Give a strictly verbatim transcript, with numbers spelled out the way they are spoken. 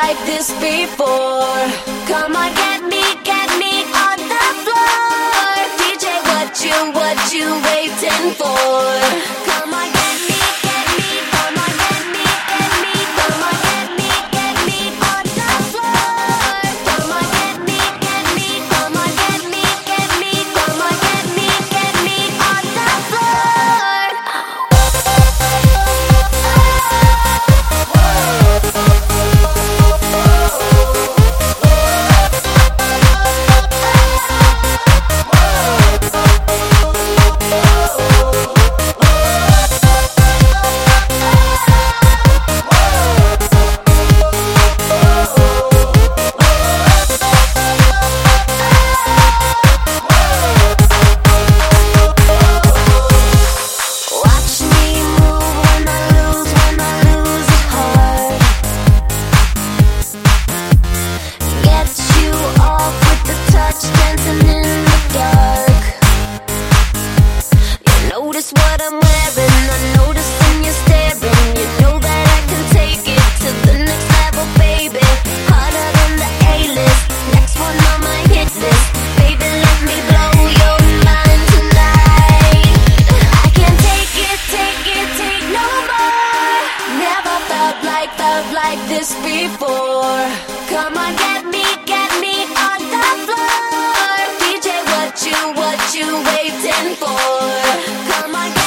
like this before. Come on, get me, get me on the floor. D J, what you, what you waiting for? Come on, get me, get me, come on, get me, get me, come on, get me, get me on the floor. Come on, get me, get me, come on, get me, get me, come on, get me, get me on the floor. What I'm wearing, I notice when you're staring. You know that I can take it to the next level, baby. Harder than the A-list, next one on my hit list. Baby, let me blow your mind tonight. I can't take it, take it, take no more. Never felt like, felt like this before. Come on, get me, get me on the floor. D J, what you, what you waiting for? Come on.